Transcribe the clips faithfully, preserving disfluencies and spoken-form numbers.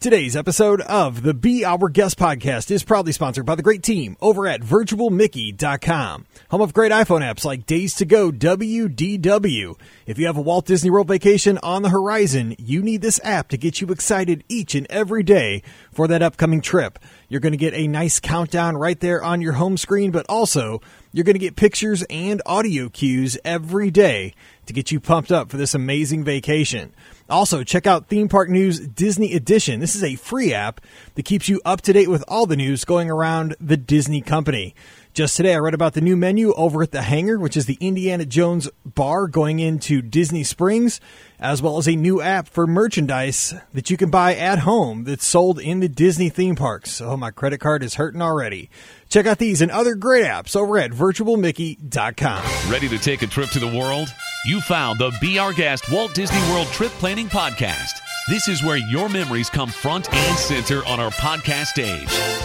Today's episode of the Be Our Guest podcast is proudly sponsored by the great team over at virtual mickey dot com, home of great iPhone apps like Days to Go W D W. If you have a Walt Disney World vacation on the horizon, you need this app to get you excited each and every day for that upcoming trip. You're going to get a nice countdown right there on your home screen, but also you're going to get pictures and audio cues every day to get you pumped up for this amazing vacation. Also, check out Theme Park News Disney Edition. This is a free app that keeps you up to date with all the news going around the Disney company. Just today, I read about the new menu over at The Hangar, which is the Indiana Jones bar going into Disney Springs, as well as a new app for merchandise that you can buy at home that's sold in the Disney theme parks. Oh, my credit card is hurting already. Check out these and other great apps over at virtual mickey dot com. Ready to take a trip to the world? You found the Be Our Guest Walt Disney World Trip Planning Podcast. This is where your memories come front and center on our podcast stage.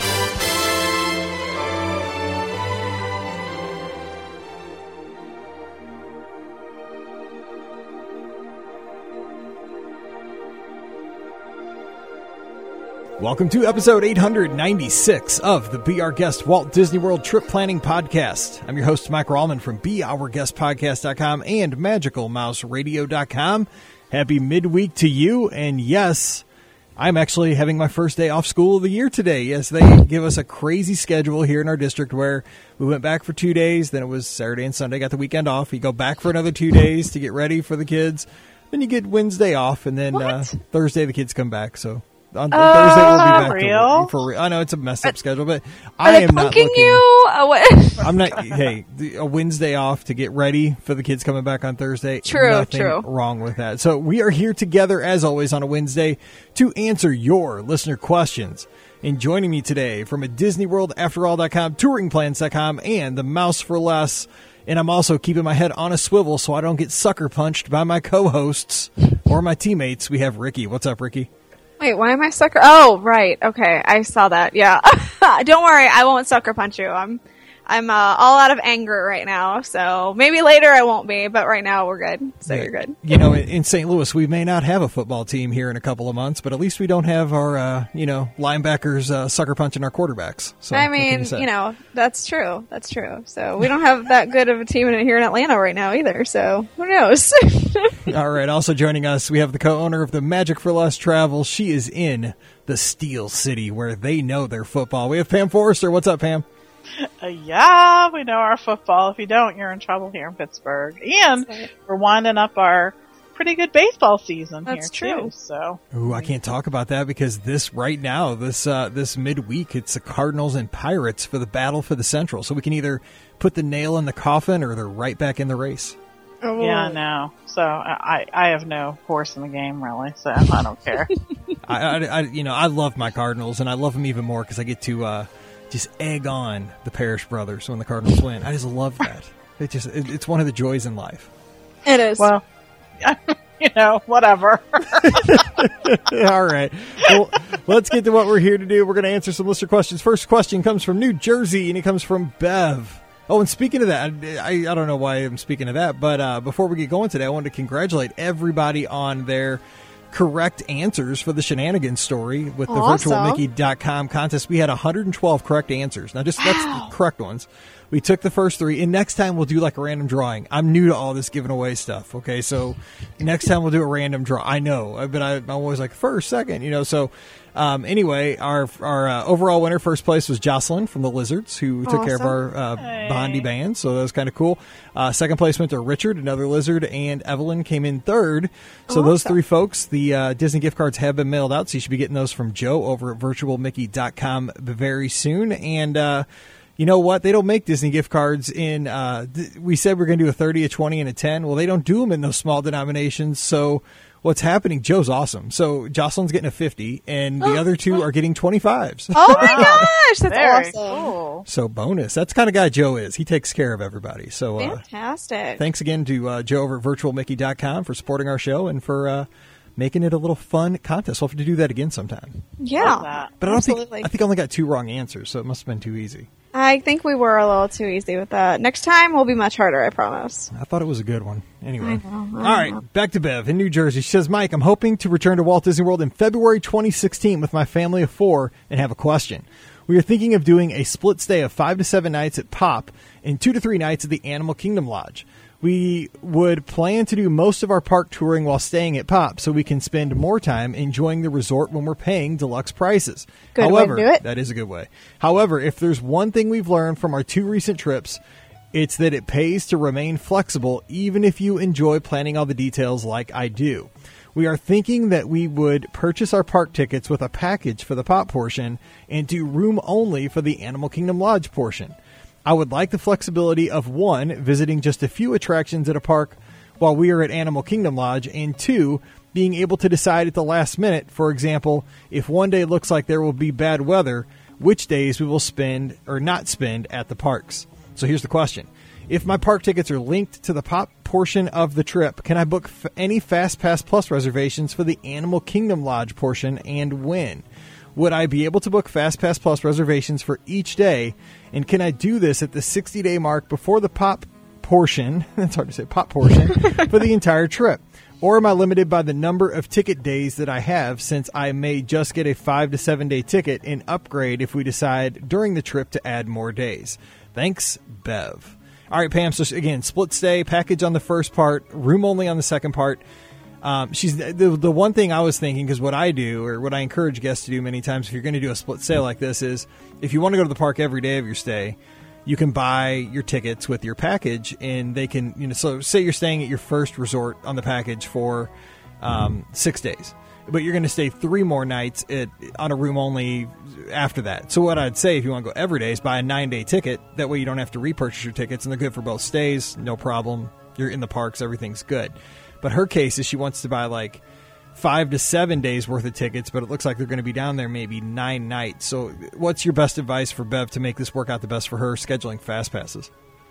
Welcome to episode eight hundred ninety-six of the Be Our Guest Walt Disney World Trip Planning Podcast. I'm your host, Mike Rallman from be our guest podcast dot com and magical mouse radio dot com. Happy midweek to you. And yes, I'm actually having my first day off school of the year today. Yes, they give us a crazy schedule here in our district where we went back for two days. Then it was Saturday and Sunday, got the weekend off. You go back for another two days to get ready for the kids. Then you get Wednesday off, and then uh, Thursday the kids come back. So on uh, Thursday we'll be back real? to for real. I know it's a messed up Are, schedule, but are I they am not punking looking. You? Uh, what? I'm not. Hey, the, a Wednesday off to get ready for the kids coming back on Thursday. True, Nothing true. wrong with that. So we are here together as always on a Wednesday to answer your listener questions. And joining me today from a Disney World After All dot com, touring plans dot com, and the Mouse for Less. And I'm also keeping my head on a swivel so I don't get sucker punched by my co-hosts or my teammates. We have Ricky. What's up, Ricky? Wait, why am I sucker? Oh, right. Okay, I saw that. Yeah. Don't worry, I won't sucker punch you. I'm, I'm uh, all out of anger right now. So maybe later I won't be, but right now we're good. So yeah. You're good. You know, in Saint Louis, we may not have a football team here in a couple of months, but at least we don't have our, uh, you know, linebackers uh, sucker punching our quarterbacks. So I mean, you, you know, that's true. That's true. So we don't have that good of a team in, here in Atlanta right now either. So who knows? All right. Also joining us, we have the co-owner of the Magic for Less Travel. She is in the Steel City where they know their football. We have Pam Forrester. What's up, Pam? Uh, yeah, we know our football. If you don't, you're in trouble here in Pittsburgh. And we're winding up our pretty good baseball season That's here, true. too. So, Ooh, I can't talk about that because this right now, this uh, this midweek, it's the Cardinals and Pirates for the battle for the Central. So we can either put the nail in the coffin or they're right back in the race. oh. yeah, no. So I, I have no horse in the game, really. So I don't care. I, I, I, you know, I love my Cardinals, and I love them even more because I get to uh, just egg on the Parrish brothers when the Cardinals win. I just love that. It just it, it's one of the joys in life. It is. Well, you know, whatever. All right. Well, let's get to what we're here to do. We're going to answer some listener questions. First question comes from New Jersey, and it comes from Bev. Oh, and speaking of that, I, I don't know why I'm speaking of that, but uh, before we get going today, I wanted to congratulate everybody on their correct answers for the shenanigans story with the Awesome. virtual mickey dot com contest. We had one hundred twelve correct answers. Now, just that's the correct ones. We took the first three, and next time we'll do like a random drawing. I'm new to all this giving away stuff, okay? So next time we'll do a random draw. I know, but I, I'm always like first, second, you know. So um, anyway, our our uh, overall winner, first place, was Jocelyn from the Lizards, who took care of Awesome. our uh, Hey. Bondi band. So that was kind of cool. Uh, second place went to Richard, another Lizard, and Evelyn came in third. So those Awesome. three folks, the uh, Disney gift cards have been mailed out, so you should be getting those from Joe over at virtual mickey dot com very soon. And uh, you know what? They don't make Disney gift cards in, uh, th- we said we're going to do a thirty, a twenty, and a ten. Well, they don't do them in those small denominations. So what's happening? Joe's awesome. So Jocelyn's getting a fifty, and the other two are getting twenty-fives. Oh my gosh, that's Very awesome. cool. So bonus. That's the kind of guy Joe is. He takes care of everybody. So uh, Fantastic. thanks again to uh, Joe over at virtual mickey dot com for supporting our show and for uh, making it a little fun contest. We'll have to do that again sometime. Yeah. that. But I don't Absolutely. think I think I only got two wrong answers, so it must have been too easy. I think we were a little too easy with that. Next time will be much harder, I promise. I thought it was a good one. Anyway. I know, I All right, know. back to Bev in New Jersey. She says, Mike, I'm hoping to return to Walt Disney World in February twenty sixteen with my family of four and have a question. We are thinking of doing a split stay of five to seven nights at Pop and two to three nights at the Animal Kingdom Lodge. We would plan to do most of our park touring while staying at Pop so we can spend more time enjoying the resort when we're paying deluxe prices. Good way to However, do it. that is a good way. However, if there's one thing we've learned from our two recent trips, it's that it pays to remain flexible even if you enjoy planning all the details like I do. We are thinking that we would purchase our park tickets with a package for the Pop portion and do room only for the Animal Kingdom Lodge portion. I would like the flexibility of, one, visiting just a few attractions at a park while we are at Animal Kingdom Lodge, and two, being able to decide at the last minute, for example, if one day looks like there will be bad weather, which days we will spend or not spend at the parks. So here's the question. If my park tickets are linked to the Pop portion of the trip, can I book f- any FastPass Plus reservations for the Animal Kingdom Lodge portion, and when? Would I be able to book FastPass Plus reservations for each day? And can I do this at the sixty-day mark before the Pop portion, that's hard to say, Pop portion, for the entire trip? Or am I limited by the number of ticket days that I have, since I may just get a five to seven day ticket and upgrade if we decide during the trip to add more days? Thanks, Bev. All right, Pam, so again, split stay, package on the first part, room only on the second part. Um, she's the, the one thing I was thinking, because what I do, or what I encourage guests to do many times if you're going to do a split stay like this, is if you want to go to the park every day of your stay, you can buy your tickets with your package, and they can, you know, so say you're staying at your first resort on the package for um, six days, but you're going to stay three more nights at, on a room only after that. So what I'd say, if you want to go every day, is buy a nine-day ticket. That way you don't have to repurchase your tickets, and they're good for both stays, no problem. You're in the parks, everything's good. But her case is she wants to buy like five to seven days worth of tickets, but it looks like they're going to be down there maybe nine nights. So what's your best advice for Bev to make this work out the best for her scheduling fast passes?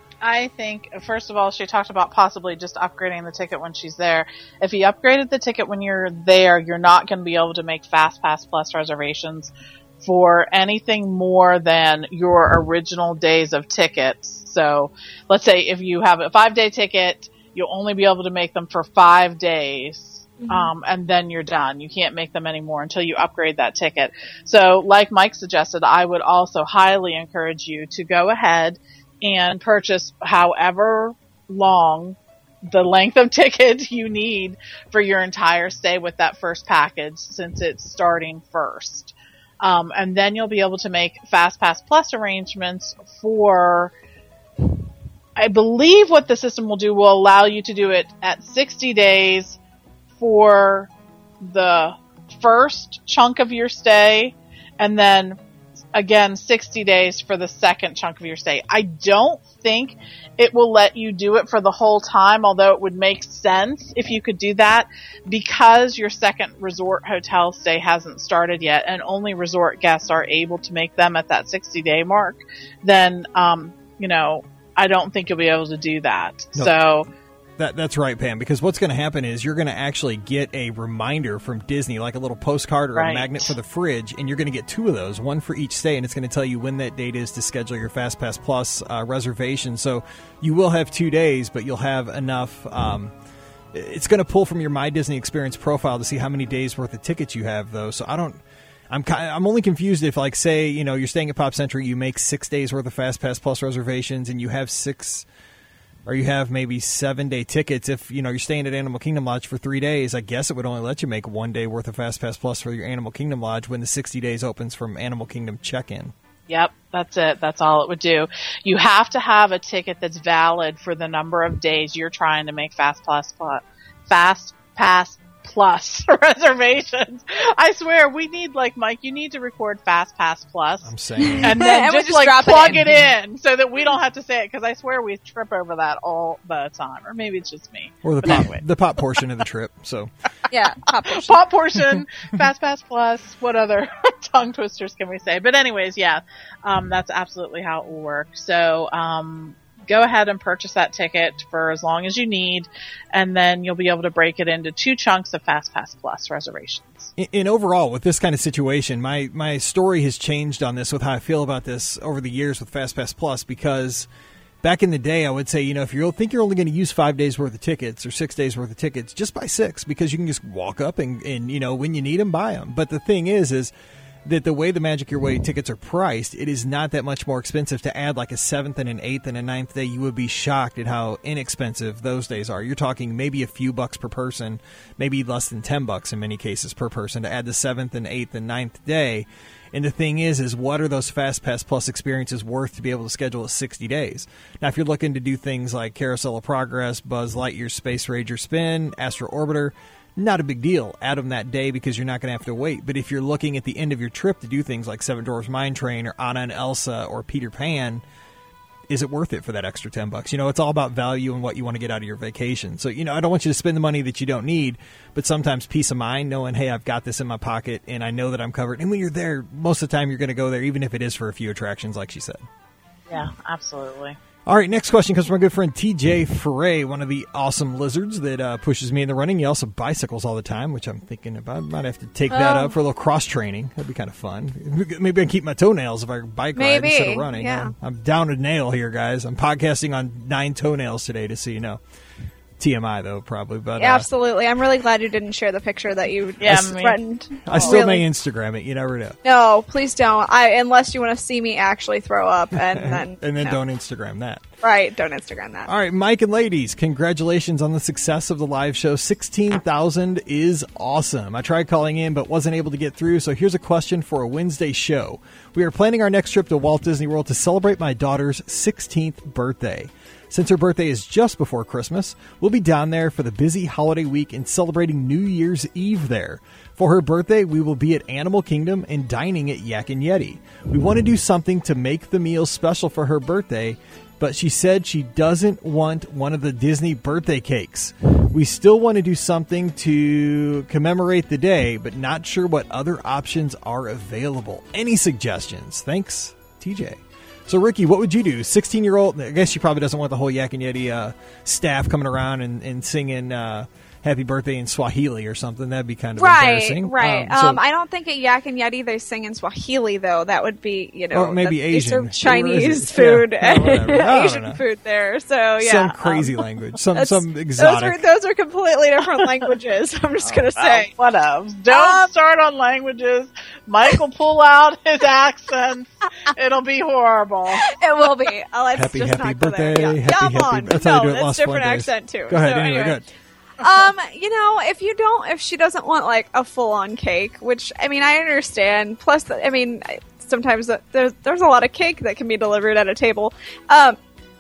I think, first of all, she talked about possibly just upgrading the ticket when she's there. If you upgraded the ticket when you're there, you're not going to be able to make FastPass Plus reservations for anything more than your original days of tickets. So let's say if you have a five-day ticket, you'll only be able to make them for five days, mm-hmm. um, and then you're done. You can't make them anymore until you upgrade that ticket. So like Mike suggested, I would also highly encourage you to go ahead and purchase however long the length of ticket you need for your entire stay with that first package, since it's starting first. Um, and then you'll be able to make FastPass Plus arrangements for, I believe what the system will do will allow you to do it at sixty days for the first chunk of your stay, and then again sixty days for the second chunk of your stay. I don't think it will let you do it for the whole time, although it would make sense if you could do that, because your second resort hotel stay hasn't started yet and only resort guests are able to make them at that sixty day mark. Then, um, you know, I don't think you'll be able to do that. No. So That That's right, Pam, because what's going to happen is you're going to actually get a reminder from Disney, like a little postcard or right. a magnet for the fridge, and you're going to get two of those, one for each stay, and it's going to tell you when that date is to schedule your FastPass Plus uh, reservation. So you will have two days, but you'll have enough. Um, it's going to pull from your My Disney Experience profile to see how many days worth of tickets you have, though. So I don't. I'm kind of, I'm only confused if, like, say, you know, you're staying at Pop Century, you make six days worth of FastPass Plus reservations, and you have six, or you have maybe seven day tickets. If you know you're staying at Animal Kingdom Lodge for three days, I guess it would only let you make one day worth of FastPass Plus for your Animal Kingdom Lodge when the sixty days opens from Animal Kingdom check-in. Yep, that's it. That's all it would do. You have to have a ticket that's valid for the number of days you're trying to make Fast Pass Plus, Fast Pass Plus reservations. I swear, we need, like, Mike, you need to record Fast Pass Plus. I'm saying. And then And we just, just like, drop it plug in. it in so that we don't have to say it, because I swear we trip over that all the time. Or maybe it's just me. Or the But pop, anyway. the pop portion of the trip. So Yeah, pop portion. Pop portion, Fast Pass Plus, what other tongue twisters can we say? But anyways, yeah, um, that's absolutely how it will work. So, um, go ahead and purchase that ticket for as long as you need, and then you'll be able to break it into two chunks of FastPass Plus reservations. And overall, with this kind of situation, my, my story has changed on this with how I feel about this over the years with FastPass Plus, because back in the day, I would say, you know, if you think you're only going to use five days worth of tickets or six days worth of tickets, just buy six, because you can just walk up and, and you know, when you need them, buy them. But the thing is, is that the way the Magic Your Way tickets are priced, it is not that much more expensive to add like a seventh and an eighth and a ninth day. You would be shocked at how inexpensive those days are. You're talking maybe a few bucks per person, maybe less than ten bucks in many cases per person to add the seventh and eighth and ninth day. And the thing is, is what are those FastPass Plus experiences worth to be able to schedule at sixty days? Now, if you're looking to do things like Carousel of Progress, Buzz Lightyear Space Ranger Spin, Astro Orbiter, not a big deal. Add them that day because you're not going to have to wait. But if you're looking at the end of your trip to do things like Seven Dwarfs Mine Train or Anna and Elsa or Peter Pan, is it worth it for that extra ten bucks? You know, it's all about value and what you want to get out of your vacation. So, you know, I don't want you to spend the money that you don't need, but sometimes peace of mind knowing, hey, I've got this in my pocket and I know that I'm covered. And when you're there, most of the time you're going to go there, even if it is for a few attractions, like she said. Yeah, absolutely. All right, next question comes from our good friend T J Foray, one of the awesome lizards that uh, pushes me in the running. He also bicycles all the time, which I'm thinking about. I might have to take that Oh. up for a little cross training. That'd be kind of fun. Maybe I can keep my toenails if I bike ride Maybe, instead of running. yeah. I'm, I'm down a nail here, guys. I'm podcasting on nine toenails today, just so you know. T M I, though, probably. But uh, Absolutely. I'm really glad you didn't share the picture that you Yeah, just me- threatened. I still Really. may Instagram it. You never know. No, please don't. I unless you want to see me actually throw up, and then And then no. don't Instagram that. Right, don't Instagram that. All right, Mike and ladies, congratulations on the success of the live show. sixteen thousand is awesome. I tried calling in but wasn't able to get through, so here's a question for a Wednesday show. We are planning our next trip to Walt Disney World to celebrate my daughter's sixteenth birthday. Since her birthday is just before Christmas, we'll be down there for the busy holiday week and celebrating New Year's Eve there. For her birthday, we will be at Animal Kingdom and dining at Yak and Yeti. We want to do something to make the meal special for her birthday, but she said she doesn't want one of the Disney birthday cakes. We still want to do something to commemorate the day, but not sure what other options are available. Any suggestions? Thanks, T J. So, Ricky, what would you do? sixteen-year-old, I guess she probably doesn't want the whole Yak and Yeti uh, staff coming around and, and singing uh, Happy Birthday in Swahili or something. That'd be kind of Right, embarrassing. right. Um, so- Um, I don't think at Yak and Yeti they sing in Swahili though. That would be, you know, Or maybe that- they Asian. serve Or is Chinese it? food Yeah, yeah, whatever. I don't Asian know. food there. So yeah, some crazy um, language, some that's- some Those exotic. are those are completely different languages. I'm just gonna say. Oh, whatever. Don't Um, start on languages. Mike will pull out his accents. It'll be horrible. It will be. Uh, let's Happy, just happy not go there. birthday, Yeah, happy, Come happy- on. that's how they no, do it that's Lost different Fuentes. accent too. Go ahead, So anyway, go ahead. um, you know, if you don't, if she doesn't want like a full-on cake, which I mean, I understand. Plus, I mean, sometimes there's there's a lot of cake that can be delivered at a table. Um,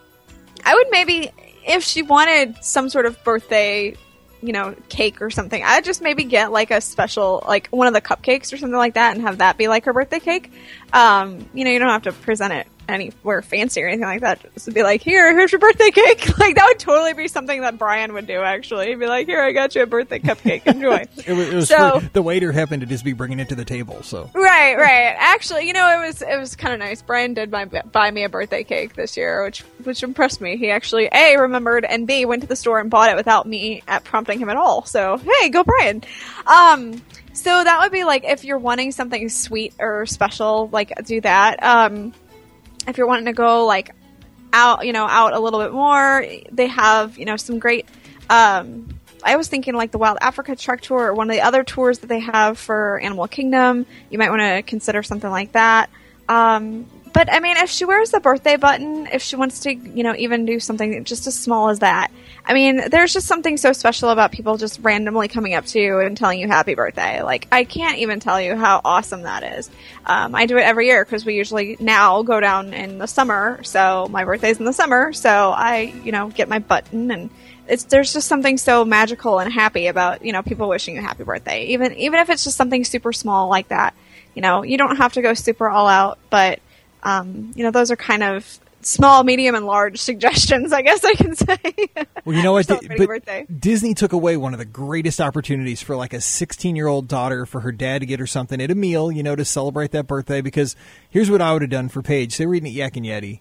I would maybe, if she wanted some sort of birthday, you know, cake or something, I'd just maybe get like a special, like one of the cupcakes or something like that, and have that be like her birthday cake. Um, you know, you don't have to present it anywhere fancy or anything like that. Just be like, here, here's your birthday cake. Like that would totally be something that Brian would do. Actually, he'd be like, here, I got you a birthday cupcake. Enjoy. It was, it was So- free. The waiter happened to just be bringing it to the table. So Right, right. Actually, you know, it was it was kind of nice. Brian did buy, buy me a birthday cake this year, which which impressed me. He actually A, remembered, and B, went to the store and bought it without me at prompting him at all. So hey, go Brian. Um, so that would be like if you're wanting something sweet or special, like do that. Um, if you're wanting to go like out, you know, out a little bit more, they have, you know, some great. Um, I was thinking like the Wild Africa Trek Tour or one of the other tours that they have for Animal Kingdom. You might want to consider something like that. Um, but I mean, if she wears the birthday button, if she wants to, you know, even do something just as small as that, I mean, there's just something so special about people just randomly coming up to you and telling you happy birthday. Like, I can't even tell you how awesome that is. Um, I do it every year because we usually now go down in the summer. So my birthday's in the summer. So I, you know, get my button, and it's, there's just something so magical and happy about, you know, people wishing you happy birthday. Even, even if it's just something super small like that, you know, you don't have to go super all out, but, um, you know, those are kind of small, medium, and large suggestions, I guess I can say. Well, you know what? Celebrating But birthday. Disney took away one of the greatest opportunities for like a sixteen-year-old daughter for her dad to get her something at a meal, you know, to celebrate that birthday. Because here's what I would have done for Paige. Say we're eating at Yak and Yeti.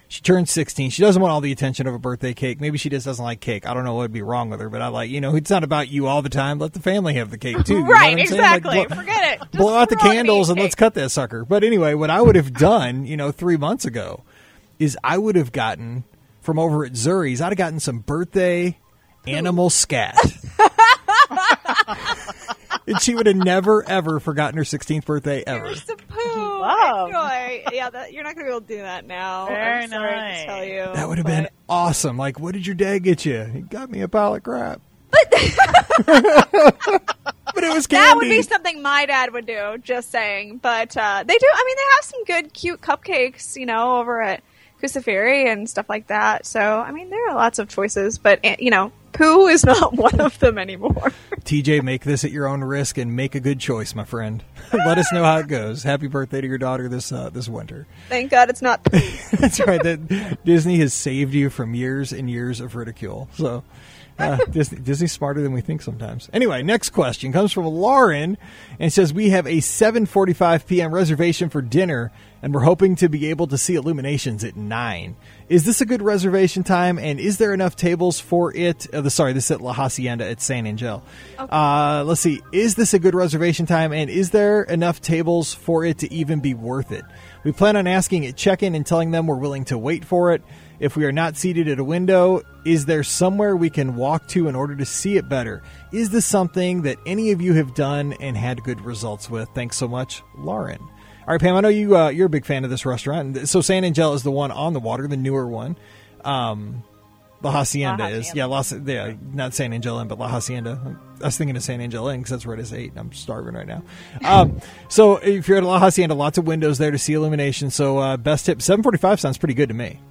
She turns sixteen. She doesn't want all the attention of a birthday cake. Maybe she just doesn't like cake. I don't know what would be wrong with her, but I like, you know, it's not about you all the time. Let the family have the cake, too. You know right, what I'm exactly. Like, blow, Forget it. Just blow out the throw it candles me, and cake. let's cut that sucker. But anyway, what I would have done, you know, three months ago is I would have gotten, from over at Zuri's, I'd have gotten some birthday animal scat. And she would have never, ever forgotten her sixteenth birthday ever. You're so poo. Wow. Anyway, yeah, that, you're not going to be able to do that now. Very I'm sorry nice. to tell you. That would have but- been awesome. Like, what did your dad get you? He got me a pile of crap. But it was candy. That would be something my dad would do, just saying. But uh, they do, I mean, they have some good, cute cupcakes, you know, over at Kusafiri and stuff like that. So, I mean, there are lots of choices, but, you know, poo is not one of them anymore. T J, make this at your own risk and make a good choice, my friend. Let us know how it goes. Happy birthday to your daughter this uh, this winter. Thank God it's not poo. That's right. That Disney has saved you from years and years of ridicule. So uh, Disney, Disney's smarter than we think sometimes. Anyway, next question comes from Lauren and says, we have a seven forty-five p.m. reservation for dinner, and we're hoping to be able to see Illuminations at nine. Is this a good reservation time, and is there enough tables for it? Uh, the, sorry, this is at La Hacienda at San Angel. Okay. Uh, let's see. Is this a good reservation time, and is there enough tables for it to even be worth it? We plan on asking at check-in and telling them we're willing to wait for it. If we are not seated at a window, is there somewhere we can walk to in order to see it better? Is this something that any of you have done and had good results with? Thanks so much, Lauren. All right, Pam, I know you, uh, you're a big fan of this restaurant. So San Angel is the one on the water, the newer one. Um, La Hacienda, La is. Hacienda. Yeah, La, yeah, not San Angel Inn, but La Hacienda. I was thinking of San Angel Inn because that's where it is eight. I'm starving right now. Um, so if you're at La Hacienda, lots of windows there to see illumination. So uh, best tip, seven forty-five sounds pretty good to me.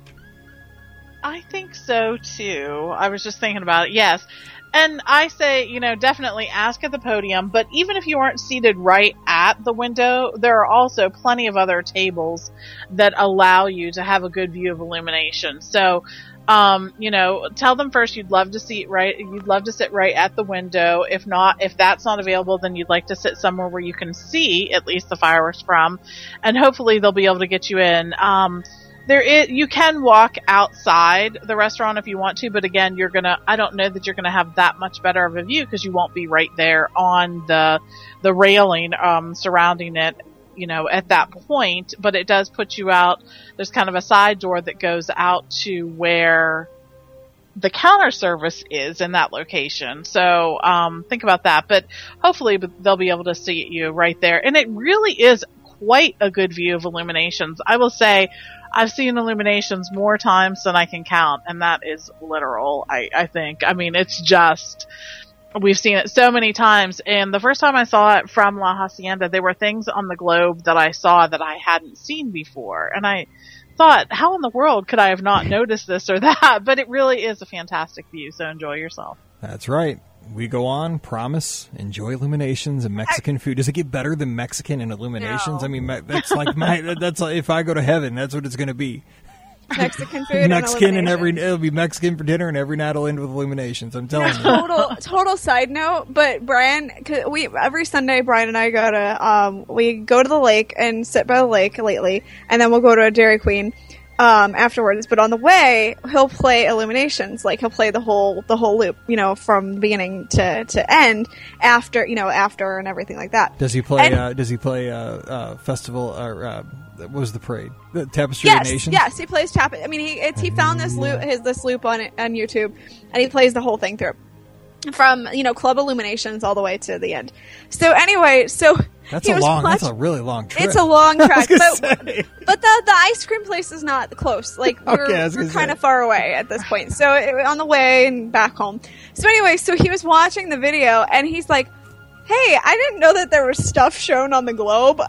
I think so too. I was just thinking about it. Yes. And I say, you know, definitely ask at the podium, but even if you aren't seated right at the window, there are also plenty of other tables that allow you to have a good view of illumination. So, um, you know, tell them first you'd love to sit right, you'd love to sit right at the window. If not, if that's not available, then you'd like to sit somewhere where you can see at least the fireworks from, and hopefully they'll be able to get you in. Um, There is, you can walk outside the restaurant if you want to, but again, you're gonna, I don't know that you're gonna have that much better of a view because you won't be right there on the, the railing, um, surrounding it, you know, at that point, but it does put you out. There's kind of a side door that goes out to where the counter service is in that location. So, um, think about that, but hopefully they'll be able to see you right there. And it really is quite a good view of illuminations. I will say, I've seen illuminations more times than I can count, and that is literal, I, I think. I mean, it's just, we've seen it so many times, and the first time I saw it from La Hacienda, there were things on the globe that I saw that I hadn't seen before, and I thought, how in the world could I have not noticed this or that? But it really is a fantastic view, so enjoy yourself. That's right. We go on, promise, enjoy illuminations and Mexican food. Does it get better than Mexican and illuminations? No. I mean, that's like my, that's like, if I go to heaven, that's what it's going to be. Mexican food Mexican and and every, illumination. it'll be Mexican for dinner and every night will end with illuminations. I'm telling you. total total side note, but Brian, 'cause we every Sunday Brian and I go to um we go to the lake and sit by the lake lately, and then we'll go to a Dairy Queen um afterwards. But on the way, he'll play illuminations, like he'll play the whole the whole loop, you know, from beginning to to end after you know after and everything like that. Does he play? And- uh, does he play uh, uh, festival or uh, what was the parade? The Tapestry Yes, of Nations. yes, he plays tap. I mean, he it's, he found this loop, his this loop on on YouTube, and he plays the whole thing through, from you know club illuminations all the way to the end. So anyway, so That's he a was long. watch- That's a really long trip. It's a long I track, was but gonna say. but the the ice cream place is not close. Like we're, Okay, I was we're gonna kind say. of far away at this point. So it, on the way and back home. So anyway, so he was watching the video and he's like, "Hey, I didn't know that there was stuff shown on the globe."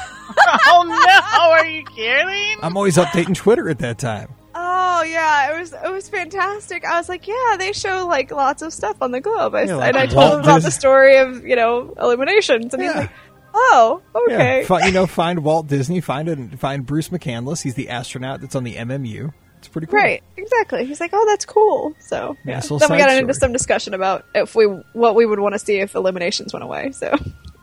Oh no, are you kidding? I'm always updating Twitter at that time. Oh yeah, it was it was fantastic. I was like, yeah, they show like lots of stuff on the globe. I, Yeah, like and I Walt told him about Disney- the story of you know illuminations, and he's Yeah. like, oh, okay. Yeah, fi- you know, find Walt Disney, find a, find Bruce McCandless. He's the astronaut that's on the M M U. It's pretty cool. Right, exactly. He's like, oh, that's cool. So yeah. Nice little Then we side got into story. some discussion about if we what we would want to see if illuminations went away. So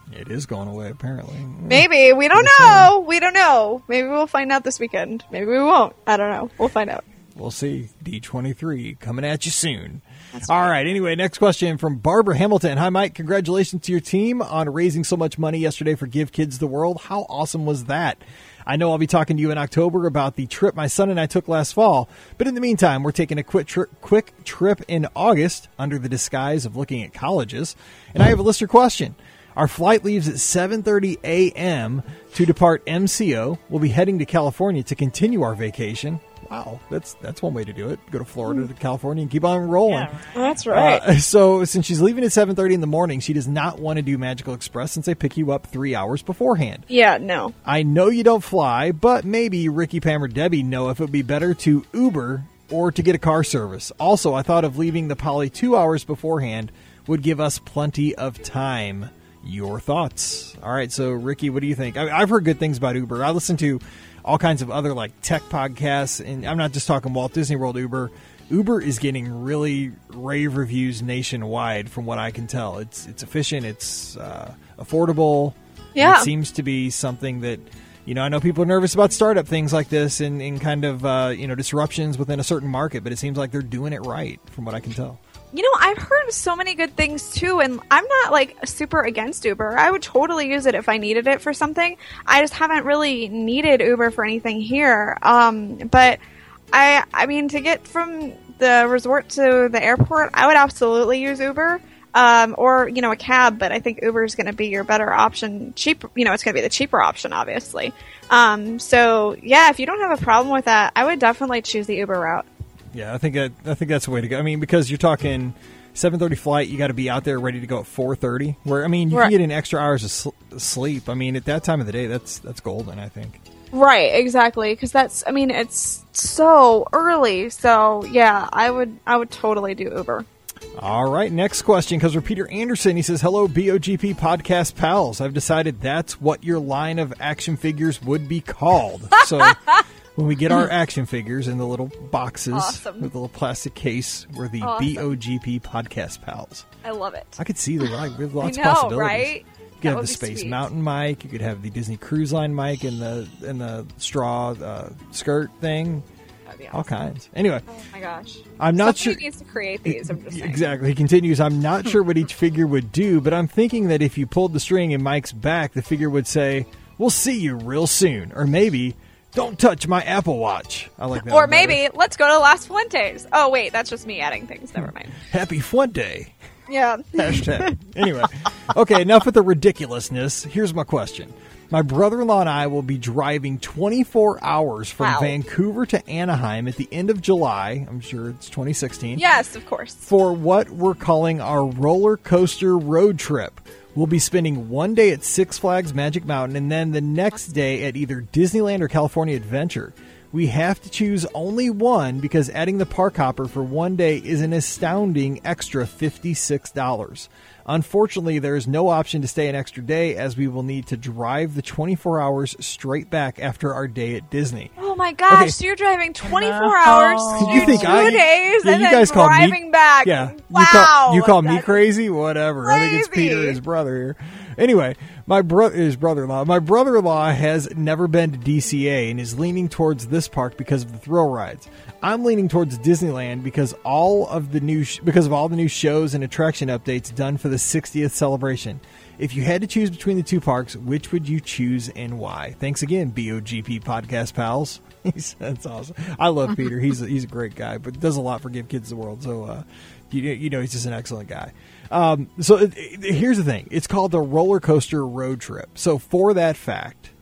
It is going away, apparently. Maybe. We don't know. We don't know. Maybe we'll find out this weekend. Maybe we won't. I don't know. We'll find out. We'll see. D twenty-three coming at you soon. That's All right. right. Anyway, next question from Barbara Hamilton. Hi, Mike. Congratulations to your team on raising so much money yesterday for Give Kids the World. How awesome was that? I know I'll be talking to you in October about the trip my son and I took last fall. But in the meantime, we're taking a quick, tri- quick trip in August under the disguise of looking at colleges. And I have a listener question. Our flight leaves at seven thirty a.m. to depart M C O. We'll be heading to California to continue our vacation. Wow, that's that's one way to do it. Go to Florida to California and keep on rolling. Yeah. That's right. Uh, so since she's leaving at seven thirty in the morning, she does not want to do Magical Express since they pick you up three hours beforehand. Yeah, no. I know you don't fly, but maybe Ricky, Pam, or Debbie know if it would be better to Uber or to get a car service. Also, I thought of leaving the Poly two hours beforehand would give us plenty of time. Your thoughts? All right, so Ricky, what do you think? I, I've heard good things about Uber. I listen to all kinds of other like tech podcasts, and I'm not just talking Walt Disney World Uber. Uber is getting really rave reviews nationwide, from what I can tell. It's it's efficient, it's uh, affordable. Yeah. It seems to be something that, you know, I know people are nervous about startup things like this and, and kind of, uh, you know, disruptions within a certain market, but it seems like they're doing it right, from what I can tell. You know, I've heard so many good things too, and I'm not like super against Uber. I would totally use it if I needed it for something. I just haven't really needed Uber for anything here. Um, but I, I mean, to get from the resort to the airport, I would absolutely use Uber, um, or you know, a cab. But I think Uber is going to be your better option. Cheap, you know, it's going to be the cheaper option, obviously. Um, so yeah, if you don't have a problem with that, I would definitely choose the Uber route. Yeah, I think that, I think that's the way to go. I mean, because you're talking seven thirty flight, you got to be out there ready to go at four thirty. Where I mean, you Right. can get an extra hours of sl- sleep. I mean, at that time of the day, that's that's golden. I think. Right, exactly. Because that's, I mean, it's so early. So yeah, I would, I would totally do Uber. All right, next question comes from Peter Anderson. He says, "Hello, B O G P podcast pals. I've decided that's what your line of action figures would be called." So. When we get our action figures in the little boxes Awesome. with a little plastic case, we're the Awesome. B O G P podcast pals. I love it. I could see the like, we have lots I know, of possibilities. right? You could That have would the be Space sweet. Mountain mic. You could have the Disney Cruise Line mic and the and the straw uh, skirt thing. That'd be All awesome. kinds. Anyway, Oh my gosh. I'm not Somebody sure. needs to create these. I'm just saying. Exactly. He continues, "I'm not sure what each figure would do, but I'm thinking that if you pulled the string in Mike's back, the figure would say, 'We'll see you real soon.' Or maybe, 'Don't touch my Apple Watch.'" I like that. Or one better. maybe let's go to Las Fuentes. Oh wait, that's just me adding things. Never mind. "Happy Fuente." Yeah. Hashtag. Anyway, okay, enough with the ridiculousness. Here's my question. My brother-in-law and I will be driving twenty-four hours from Wow. Vancouver to Anaheim at the end of July. I'm sure it's twenty sixteen. Yes, of course. For what we're calling our roller coaster road trip. We'll be spending one day at Six Flags Magic Mountain and then the next day at either Disneyland or California Adventure. We have to choose only one because adding the park hopper for one day is an astounding extra fifty-six dollars. Unfortunately, there is no option to stay an extra day as we will need to drive the twenty-four hours straight back after our day at Disney. Oh my gosh, Okay. so you're driving twenty-four No. hours Did to you do think two I- days yeah, and you then guys call me- driving back. Yeah. Wow. You call, you call me That's- crazy? Whatever. I think it's Crazy. Peter, his brother here. Anyway, my bro- his brother-in-law. My brother-in-law has never been to D C A and is leaning towards this park because of the thrill rides. I'm leaning towards Disneyland because all of the new sh- because of all the new shows and attraction updates done for the sixtieth celebration. If you had to choose between the two parks, which would you choose and why? Thanks again, B O G P podcast pals. He's, that's awesome. I love Peter. He's a, he's a great guy, but does a lot for Give Kids the World. So, uh, you, you know, he's just an excellent guy. Um, so it, it, here's the thing. It's called the roller coaster road trip. So for that fact,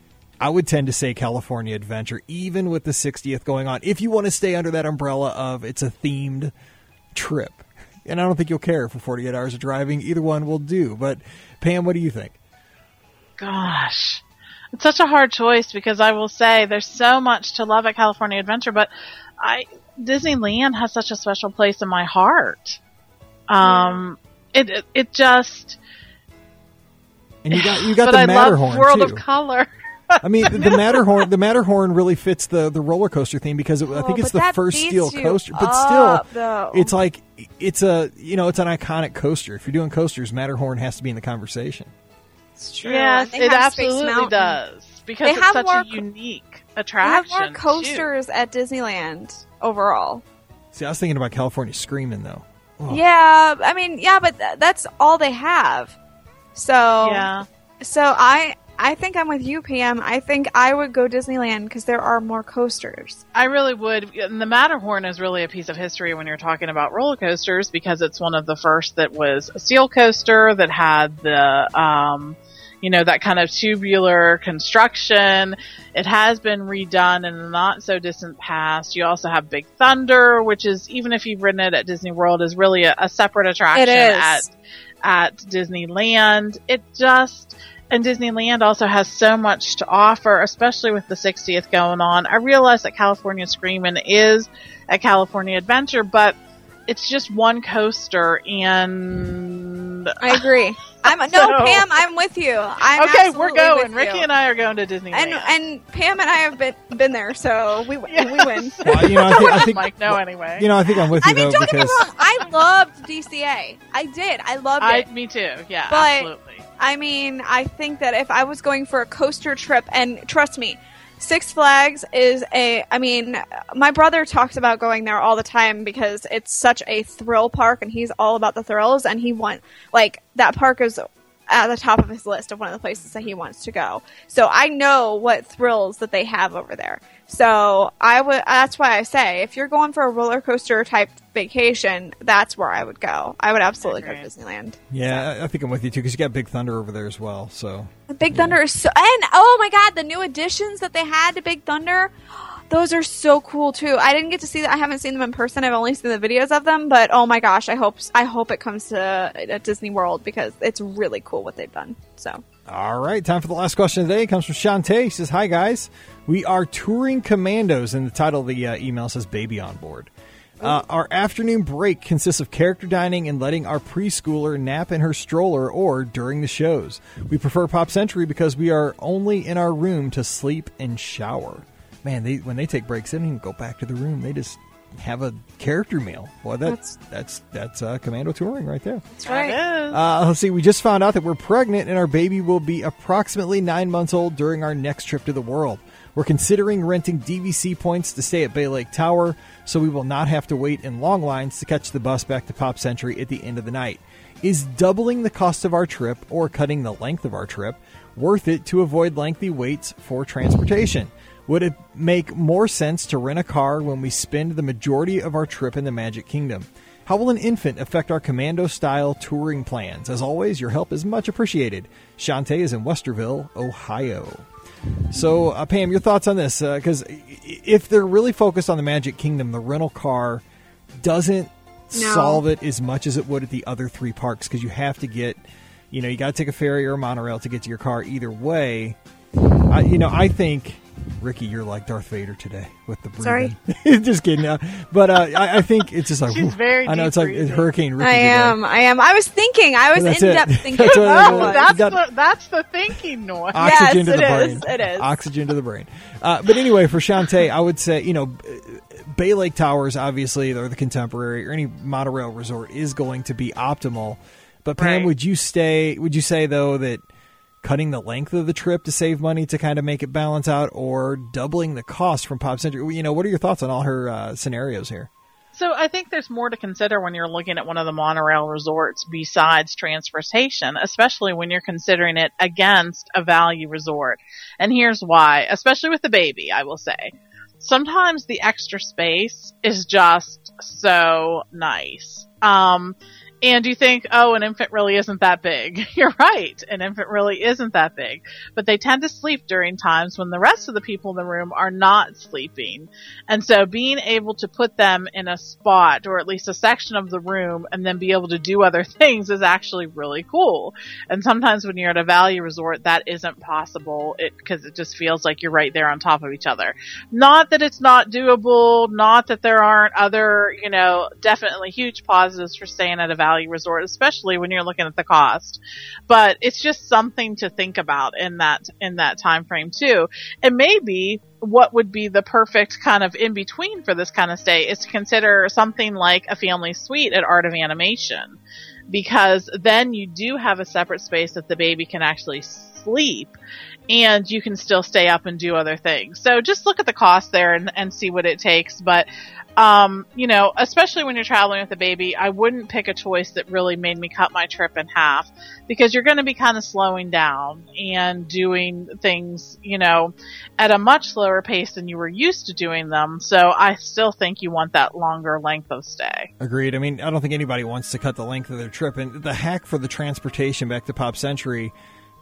I would tend to say California Adventure, even with the sixtieth going on, if you want to stay under that umbrella of it's a themed trip. And I don't think you'll care for forty-eight hours of driving. Either one will do. But Pam, what do you think? Gosh. It's such a hard choice because I will say there's so much to love at California Adventure, but I Disneyland has such a special place in my heart. Um, it, it it just. And you got you got but the I Matterhorn love World too. of Color. I mean, the, the Matterhorn. The Matterhorn really fits the, the roller coaster theme because it, I think Oh, it's but the that first beats steel you coaster. But up, still, though. it's like it's a you know it's an iconic coaster. If you're doing coasters, Matterhorn has to be in the conversation. That's true. Yes, And they it have Space absolutely Mountain. does. Because They it's have such more a co- unique They have attraction. more coasters at Disneyland overall. See, I was thinking about California Screaming though. Oh. Yeah, I mean, yeah, but th- that's all they have. So, Too. Yeah. so I, I think I'm with you, Pam. I think I would go Disneyland because there are more coasters. I really would. And the Matterhorn is really a piece of history when you're talking about roller coasters because it's one of the first that was a steel coaster that had the, um, you know, that kind of tubular construction. It has been redone in the not so distant past. You also have Big Thunder, which is, even if you've ridden it at Disney World, is really a, a separate attraction It is. at, at Disneyland. It just, and Disneyland also has so much to offer, especially with the sixtieth going on. I realize that California Screamin' is a California Adventure, but it's just one coaster, and I agree. I'm no, So- Pam. I'm with you. I'm okay, absolutely we're going. with Ricky you. and I are going to Disneyland. and and Pam and I have been been there, so we we win. Well, you know, I think, I think Mike, no, anyway. you know, I think I'm with you I mean, though don't get me because wrong. I loved D C A. I did. I loved I, it. me too. Yeah, But- absolutely. I mean, I think that if I was going for a coaster trip, and trust me, Six Flags is a, I mean, my brother talks about going there all the time because it's such a thrill park and he's all about the thrills and he want, like, that park is at the top of his list of one of the places that he wants to go. So I know what thrills that they have over there. So I would, that's why I say, if you're going for a roller coaster type vacation, that's where I would go. I would absolutely go to Agreed. Disneyland. yeah, I- I think I'm with you too because you got Big Thunder over there as well. So Big Thunder is so, and oh my god, the new additions that they had to Big Thunder, those are so cool too. I didn't get to see that. I haven't seen them in person. I've only seen the videos of them, but oh my gosh, I hope I hope it comes to uh, Disney World because it's really cool what they've done. So all right, time for the last question of the day. It comes from Shantae. She says, "Hi guys, we are touring commandos," and the title of the uh, email says "Baby on Board." Uh, our afternoon break consists of character dining and letting our preschooler nap in her stroller or during the shows. We prefer Pop Century because we are only in our room to sleep and shower. Man, they when they take breaks, they don't even go back to the room. They just have a character meal. Well, that's that's that's uh, commando touring right there. that's That is. Uh, let's see. We just found out that we're pregnant and our baby will be approximately nine months old during our next trip to the world. We're considering renting D V C points to stay at Bay Lake Tower, so we will not have to wait in long lines to catch the bus back to Pop Century at the end of the night. Is doubling the cost of our trip or cutting the length of our trip worth it to avoid lengthy waits for transportation? Would it make more sense to rent a car when we spend the majority of our trip in the Magic Kingdom? How will an infant affect our commando-style touring plans? As always, your help is much appreciated. Shantae is in Westerville, Ohio. So, uh, Pam, your thoughts on this? Because if they're really focused on the Magic Kingdom, the rental car doesn't No. solve it as much as it would at the other three parks because you have to get, you know, you got to take a ferry or a monorail to get to your car either way. I, you know, I think, Ricky, you're like Darth Vader today with the breathing. Sorry? Just kidding. Uh, but uh, I, I think it's just like, She's whew. very I know deep it's like breathing. Hurricane Ricky I today. am. I am. I was thinking. I was That's in it. depth thinking. That's what I about was- it. Oh, that's got- the that's the thinking noise. Oxygen Yes, to the it brain. is. It is. Oxygen to the brain. Uh, but anyway, for Shantae, I would say, you know, Bay Lake Towers, obviously, or the Contemporary, or any monorail resort is going to be optimal. But Pam, Right. would you stay? Would you say though that cutting the length of the trip to save money to kind of make it balance out, or doubling the cost from Pop Century? You know, what are your thoughts on all her uh, scenarios here? So I think there's more to consider when you're looking at one of the monorail resorts besides transportation, especially when you're considering it against a value resort. And here's why, especially with the baby, I will say. Sometimes the extra space is just so nice. Um, and you think, oh, an infant really isn't that big. You're right. An infant really isn't that big. But they tend to sleep during times when the rest of the people in the room are not sleeping. And so being able to put them in a spot, or at least a section of the room, and then be able to do other things is actually really cool. And sometimes when you're at a value resort, that isn't possible it, because it just feels like you're right there on top of each other. Not that it's not doable, not that there aren't other, you know, definitely huge positives for staying at a value resort, especially when you're looking at the cost. But it's just something to think about in that in that time frame too. And maybe what would be the perfect kind of in between for this kind of stay is to consider something like a family suite at Art of Animation. because then you do have a separate space that the baby can actually sleep, and you can still stay up and do other things. So just look at the cost there and, and see what it takes. But, um, you know, especially when you're traveling with a baby, I wouldn't pick a choice that really made me cut my trip in half, because you're going to be kind of slowing down and doing things, you know, at a much slower pace than you were used to doing them. So I still think you want that longer length of stay. Agreed. I mean, I don't think anybody wants to cut the length of their trip. And the hack for the transportation back to Pop Century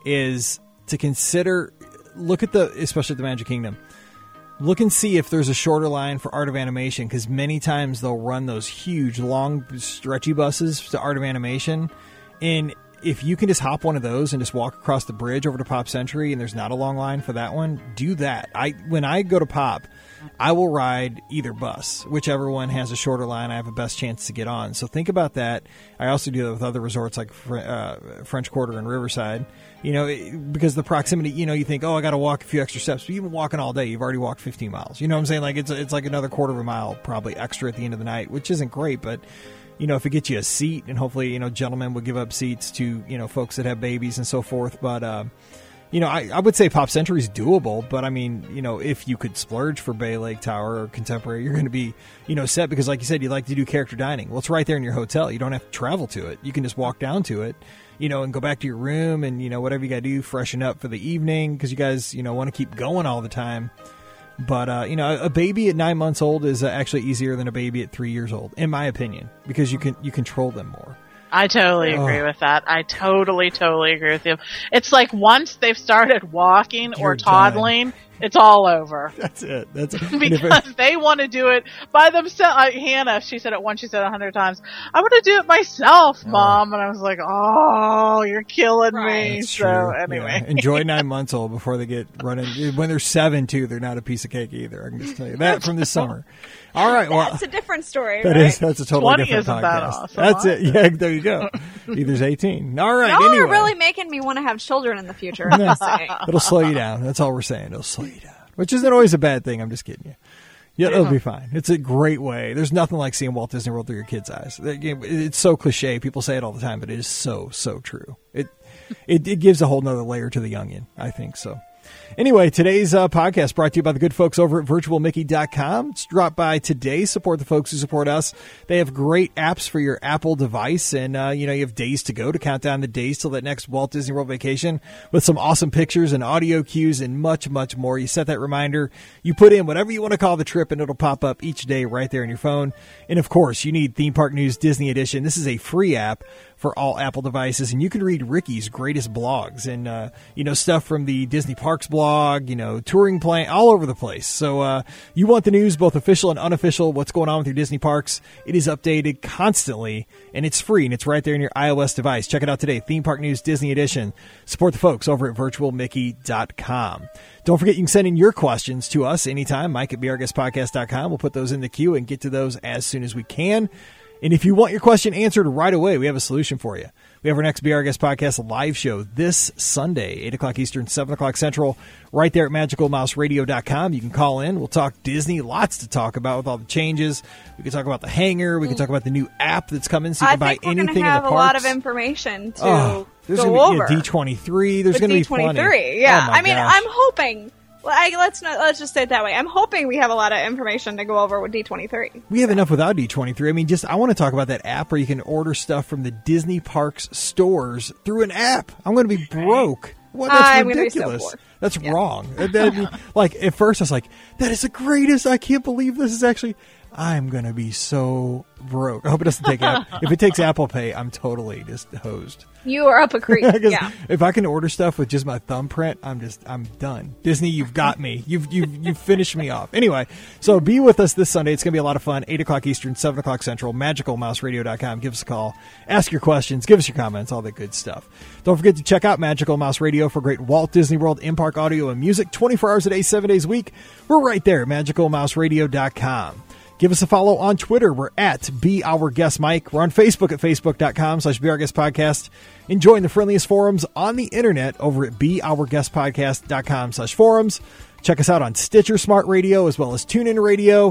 is to consider, look at the, especially the Magic Kingdom, look and see if there's a shorter line for Art of Animation, because many times they'll run those huge, long, stretchy buses to Art of Animation. And if you can just hop one of those and just walk across the bridge over to Pop Century and there's not a long line for that one, do that. I When I go to Pop, I will ride either bus. Whichever one has a shorter line, I have a best chance to get on. So think about that. I also do that with other resorts like uh, French Quarter and Riverside. You know, it, because the proximity, you know, you think, oh, I got to walk a few extra steps. But you've been walking all day. You've already walked fifteen miles. You know what I'm saying? Like, it's it's like another quarter of a mile probably extra at the end of the night, which isn't great. But, you know, if it gets you a seat, and hopefully, you know, gentlemen will give up seats to, you know, folks that have babies and so forth. But, uh, you know, I, I would say Pop Century is doable. But, I mean, you know, if you could splurge for Bay Lake Tower or Contemporary, you're going to be, you know, set. Because, like you said, you like to do character dining. Well, it's right there in your hotel. You don't have to travel to it. You can just walk down to it, you know, and go back to your room and, you know, whatever you got to do, freshen up for the evening, because you guys, you know, want to keep going all the time. But, uh, you know, a baby at nine months old is uh, actually easier than a baby at three years old, in my opinion, because you can you control them more. I totally agree oh. with that. I totally, totally agree with you. It's like once they've started walking You're or toddling, done. It's all over. That's it. That's it. Because it, they want to do it by themselves. Like Hannah, she said it once, she said it a hundred times. I want to do it myself, oh. Mom. And I was like, oh, you're killing right. me. That's so true. anyway. Yeah. Enjoy nine months old before they get running. When they're seven, too, they're not a piece of cake either. I can just tell you that from this summer. All right. Well, that's a different story. That right? is. That's a totally different isn't podcast. That awesome, that's huh? it. Yeah. There you go. Either's eighteen. All right. Y'all anyway. are really making me want to have children in the future. I'm just saying. It'll slow you down. That's all we're saying. It'll slow you down. Which isn't always a bad thing. I'm just kidding you. Yeah, it'll be fine. It's a great way. There's nothing like seeing Walt Disney World through your kids' eyes. It's so cliche. People say it all the time, but it is so, so true. It it, it gives a whole nother layer to the youngin', I think so. Anyway, today's uh, podcast brought to you by the good folks over at virtual mickey dot com. Drop by today. Support the folks who support us. They have great apps for your Apple device. And, uh, you know, you have days to go to count down the days till that next Walt Disney World vacation with some awesome pictures and audio cues and much, much more. You set that reminder. You put in whatever you want to call the trip, and it'll pop up each day right there on your phone. And, of course, you need Theme Park News Disney Edition. This is a free app for all Apple devices, and you can read Ricky's greatest blogs and, uh, you know, stuff from the Disney Parks blog, you know, touring plan, all over the place. So uh, you want the news, both official and unofficial, what's going on with your Disney parks. It is updated constantly, and it's free, and it's right there in your iOS device. Check it out today, Theme Park News Disney Edition. Support the folks over at virtual mickey dot com. Don't forget, you can send in your questions to us anytime, Mike at be our guest podcast dot com. We'll put those in the queue and get to those as soon as we can. And if you want your question answered right away, we have a solution for you. We have our next Be Our Guest Podcast live show this Sunday, eight o'clock Eastern, seven o'clock Central, right there at magical mouse radio dot com. You can call in. We'll talk Disney. Lots to talk about with all the changes. We can talk about the hangar. We can talk about the new app that's coming, so you can I buy anything in the parks. I think we're going to have a lot of information to oh, there's go gonna be, over. Yeah, D twenty-three. There's going to be plenty. D twenty-three, yeah. Oh my I mean, gosh. I'm hoping... Well, I, let's not, let's just say it that way. I'm hoping we have a lot of information to go over with D twenty-three. We have enough without D twenty-three. I mean, just I want to talk about that app where you can order stuff from the Disney Parks stores through an app. I'm going to be broke. Well, that's I'm ridiculous. So that's yeah. wrong. That'd be, like at first, I was like, "That is the greatest! I can't believe this is actually." I'm going to be so broke. I hope it doesn't take Apple. If it takes Apple Pay, I'm totally just hosed. You are up a creek. Yeah. If I can order stuff with just my thumbprint, I'm just I'm done. Disney, you've got me. You've you've you've finished me off. Anyway, so be with us this Sunday. It's going to be a lot of fun. eight o'clock Eastern, seven o'clock Central. magical mouse radio dot com. Give us a call. Ask your questions. Give us your comments. All that good stuff. Don't forget to check out Magical Mouse Radio for great Walt Disney World in-park audio and music, twenty-four hours a day, seven days a week. We're right there, magical mouse radio dot com. Give us a follow on Twitter. We're at Be Our Guest Mike. We're on Facebook at facebook dot com slash Be Our Guest Podcast. And join the friendliest forums on the internet over at be our guest podcast dot com slash forums. Check us out on Stitcher Smart Radio as well as TuneIn Radio.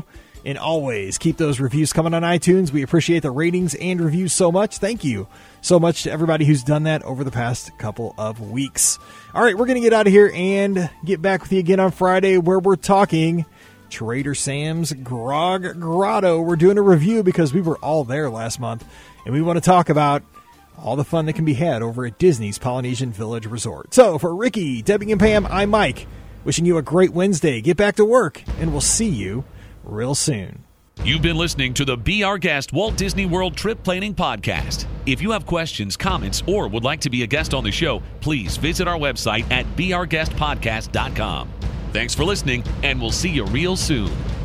And always keep those reviews coming on iTunes. We appreciate the ratings and reviews so much. Thank you so much to everybody who's done that over the past couple of weeks. All right, we're going to get out of here and get back with you again on Friday where we're talking Trader Sam's Grog Grotto. We're doing a review because we were all there last month, and we want to talk about all the fun that can be had over at Disney's Polynesian Village Resort. So for Ricky, Debbie, and Pam, I'm Mike. Wishing you a great Wednesday. Get back to work, and we'll see you real soon. You've been listening to the Be Our Guest Walt Disney World Trip Planning Podcast. If you have questions, comments, or would like to be a guest on the show, please visit our website at be our guest podcast dot com. Thanks for listening, and we'll see you real soon.